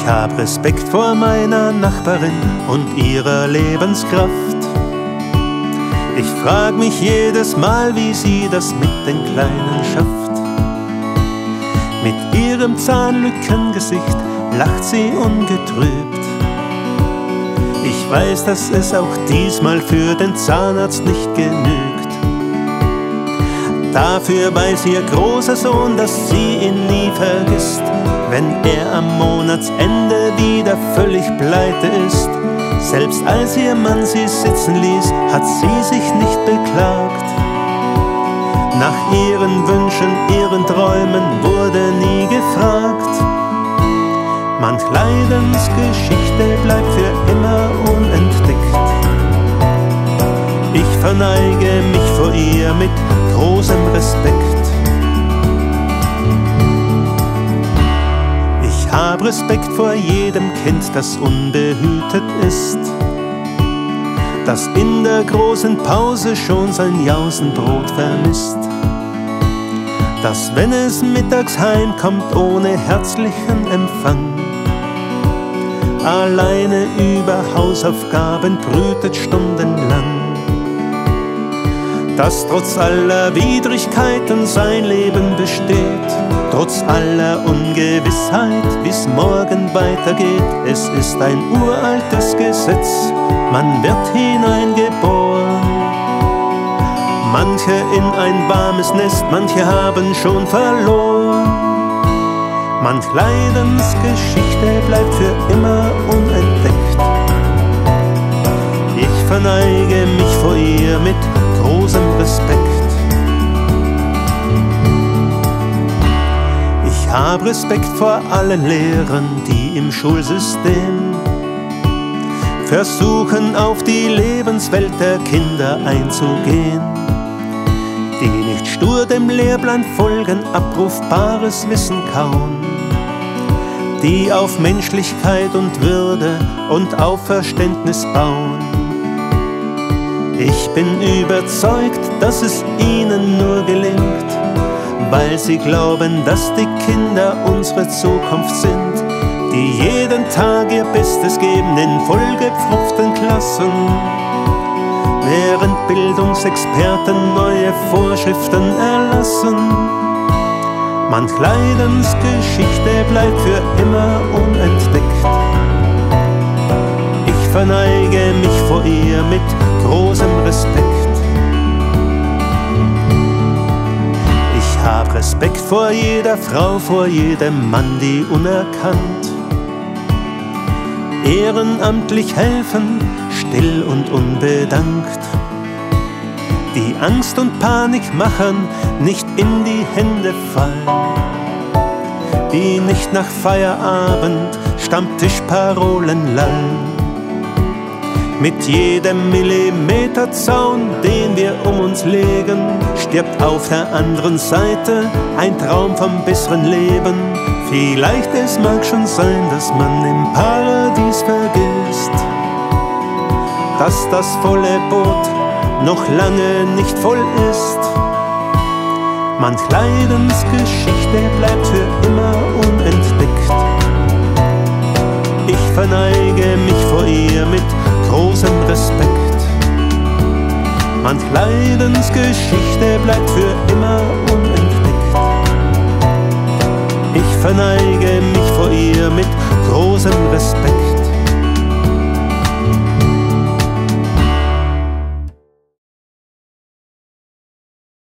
hab Respekt vor meiner Nachbarin und ihrer Lebenskraft. Ich frag mich jedes Mal, wie sie das mit den Kleinen schafft. Mit ihrem Zahnlückengesicht lacht sie ungetrübt. Ich weiß, dass es auch diesmal für den Zahnarzt nicht genügt. Dafür weiß ihr großer Sohn, dass sie ihn nie vergisst, wenn er am Monatsende wieder völlig pleite ist. Selbst als ihr Mann sie sitzen ließ, hat sie sich nicht beklagt. Nach ihren Wünschen, ihren Träumen wurde nie gefragt. Manch Leidensgeschichte bleibt für immer unentdeckt. Ich verneige mich vor ihr mit großem Respekt. Ich hab Respekt vor jedem Kind, das unbehütet ist, das in der großen Pause schon sein Jausenbrot vermisst, das, wenn es mittags heimkommt, ohne herzlichen Empfang alleine über Hausaufgaben brütet stundenlang, das trotz aller Widrigkeiten sein Leben besteht, trotz aller Ungewissheit, wie's morgen weitergeht. Es ist ein uraltes Gesetz, man wird hineingeboren. Manche in ein warmes Nest, manche haben schon verloren. Manch Leidensgeschichte bleibt für immer unentdeckt. Ich verneige mich vor ihr mit großem Respekt. Ich hab Respekt vor allen Lehrern, die im Schulsystem versuchen, auf die Lebenswelt der Kinder einzugehen, die nicht stur dem Lehrplan folgen, abrufbares Wissen kauen, die auf Menschlichkeit und Würde und auf Verständnis bauen. Ich bin überzeugt, dass es ihnen nur gelingt, weil sie glauben, dass die Kinder unsere Zukunft sind, die jeden Tag ihr Bestes geben in vollgepfropften Klassen, während Bildungsexperten neue Vorschriften erlassen. Manch Leidensgeschichte bleibt für immer unentdeckt. Ich verneige mich vor ihr mit großem Respekt. Ich hab Respekt vor jeder Frau, vor jedem Mann, die unerkannt ehrenamtlich helfen, still und unbedankt, die Angst und Panik machen, nicht in die Hände fallen, die nicht nach Feierabend Stammtischparolen lallen. Mit jedem Millimeterzaun, den wir um uns legen, stirbt auf der anderen Seite ein Traum vom besseren Leben. Vielleicht es mag schon sein, dass man im Paradies vergisst, dass das volle Boot noch lange nicht voll ist. Manch Leidensgeschichte bleibt für immer unentdeckt. Ich verneige mich vor ihr mit großem Respekt. Manch Leidensgeschichte bleibt für immer unentdeckt. Ich verneige mich vor ihr mit großem Respekt.